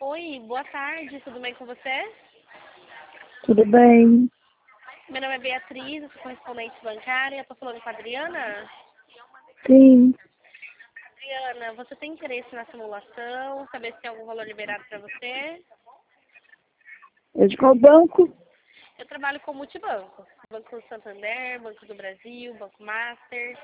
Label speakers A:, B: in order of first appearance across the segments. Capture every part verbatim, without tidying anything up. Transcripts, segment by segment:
A: Oi, boa tarde, tudo bem com você?
B: Tudo bem?
A: Meu nome é Beatriz, eu sou correspondente bancária, estou falando com a Adriana.
B: Sim.
A: Adriana, você tem interesse na simulação, saber se tem algum valor liberado para você?
B: É de qual banco?
A: Eu trabalho com multibanco, Banco do Santander, Banco do Brasil, Banco Master.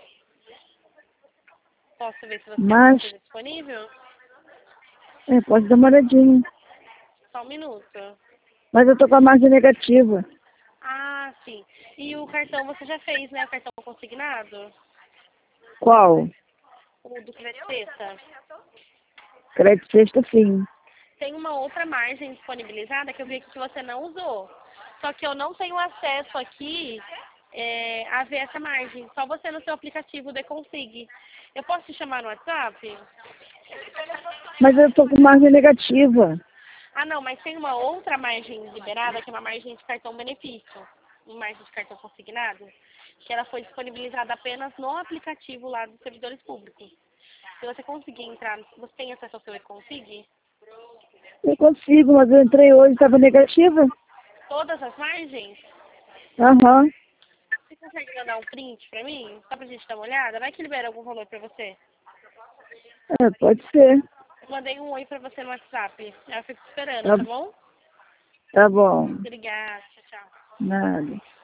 A: Posso ver se você tem alguma
B: Mas,
A: coisa disponível?
B: é, pode dar uma olhadinha.
A: Só um minuto.
B: Mas eu tô com a margem negativa.
A: Ah, sim. E o cartão você já fez, né? O cartão consignado?
B: Qual?
A: O do Crédito Sexta.
B: Crédito sexta, sim.
A: Tem uma outra margem disponibilizada que eu vi aqui que você não usou. Só que eu não tenho acesso aqui é, a ver essa margem. Só você no seu aplicativo Deconsig. Eu posso te chamar no WhatsApp?
B: Mas eu tô com margem negativa.
A: Ah, não, mas tem uma outra margem liberada, que é uma margem de cartão benefício. Uma margem de cartão consignado. Que ela foi disponibilizada apenas no aplicativo lá dos servidores públicos. Se você conseguir entrar, você tem acesso ao seu Deconsig?
B: Eu consigo, mas eu entrei hoje, estava negativa.
A: Todas as margens?
B: Aham.
A: Você consegue mandar um print pra mim? Só pra gente dar uma olhada? Vai que libera algum valor pra você.
B: É, pode ser.
A: Eu mandei um oi pra você no WhatsApp. Eu fico esperando,
B: Tá,
A: tá bom?
B: tá bom.
A: Obrigada. Tchau, tchau.
B: Nada.